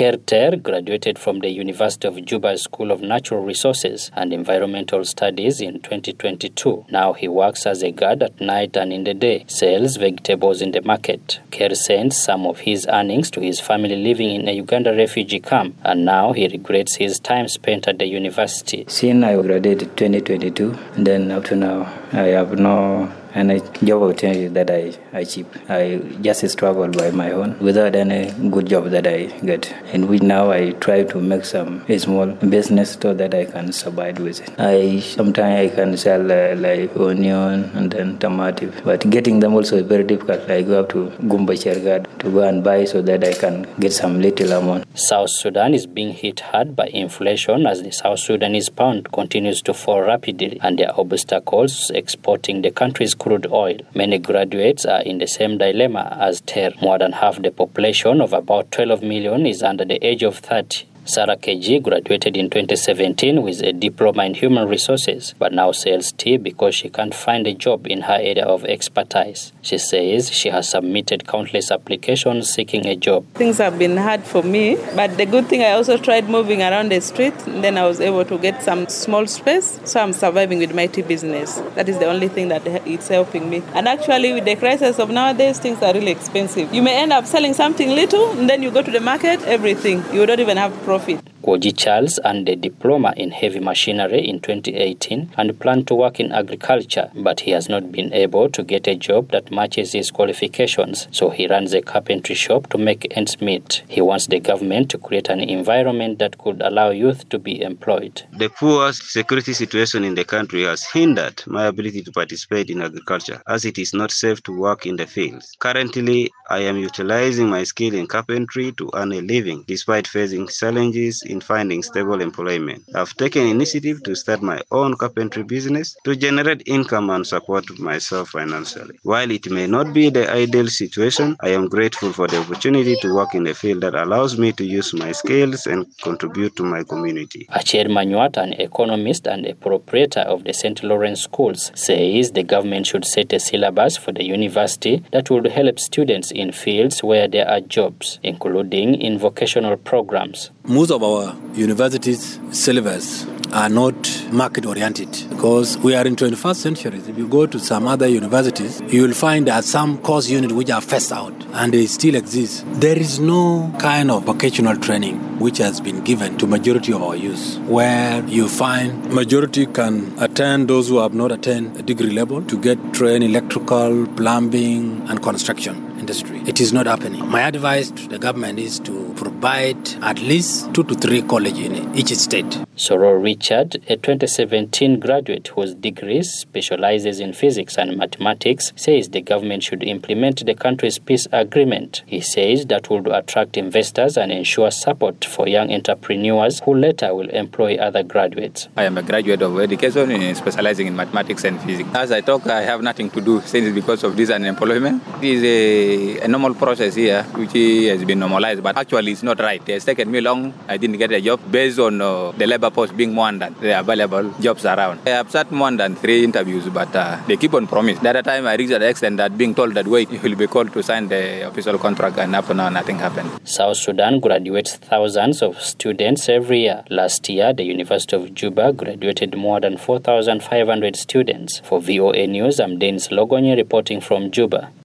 Ter graduated from the University of Juba School of Natural Resources and Environmental Studies in 2022. Now he works as a guard at night and in the day, sells vegetables in the market. Ker sends some of his earnings to his family living in a Uganda refugee camp, and now he regrets his time spent at the university. Since I graduated in 2022, and then up to now, I have no any job opportunity that I achieve. I just struggle by my own without any good job that I get. And which now I try to make some small business so that I can survive with it. Sometimes I can sell like onion and then tomato, but getting them also is very difficult. I go up to Gumba Chergad to go and buy so that I can get some little amount. South Sudan is being hit hard by inflation as the South Sudanese pound continues to fall rapidly, and there are obstacles exporting the country's crude oil. Many graduates are in the same dilemma as Ter. More than half the population of about 12 million is under the age of 30. Sarah KG graduated in 2017 with a diploma in human resources, but now sells tea because she can't find a job in her area of expertise. She says she has submitted countless applications seeking a job. Things have been hard for me, but the good thing I also tried moving around the street, and then I was able to get some small space, so I'm surviving with my tea business. That is the only thing that it's helping me. And actually with the crisis of nowadays, things are really expensive. You may end up selling something little, and then you go to the market, everything. You don't even have profit. Kwoji Charles earned a diploma in heavy machinery in 2018 and planned to work in agriculture, but he has not been able to get a job that matches his qualifications, so he runs a carpentry shop to make ends meet. He wants the government to create an environment that could allow youth to be employed. The poor security situation in the country has hindered my ability to participate in agriculture, as it is not safe to work in the fields. Currently, I am utilizing my skill in carpentry to earn a living, despite facing challenges in finding stable employment. I've taken initiative to start my own carpentry business to generate income and support myself financially. While it may not be the ideal situation, I am grateful for the opportunity to work in a field that allows me to use my skills and contribute to my community. Achier Manuat, an economist and a proprietor of the St. Lawrence schools, says the government should set a syllabus for the university that would help students in fields where there are jobs, including in vocational programs. Most of our universities' syllabus are not market-oriented because we are in 21st century. If you go to some other universities, you will find that some course units which are phased out and they still exist. There is no kind of vocational training which has been given to majority of our youth, where you find majority can attend, those who have not attained a degree level, to get trained in electrical, plumbing, and construction industry. It is not happening. My advice to the government is to provide at least 2 to 3 colleges in each state. Soror Richard, a 2017 graduate whose degree specializes in physics and mathematics, says the government should implement the country's peace agreement. He says that would attract investors and ensure support for young entrepreneurs who later will employ other graduates. I am a graduate of education specializing in mathematics and physics. As I talk, I have nothing to do since because of this unemployment. It is a normal process here which has been normalized, but actually it's not right. It has taken me long. I didn't get a job based on the labor post being more than the available jobs around. I have sat more than 3 interviews, but they keep on promising. The other time I reached the extent that being told that wait, you will be called to sign the official contract, and up to now nothing happened. South Sudan graduates thousands of students every year. Last year, the University of Juba graduated more than 4,500 students. For VOA News, I'm Dennis Logonye reporting from Juba.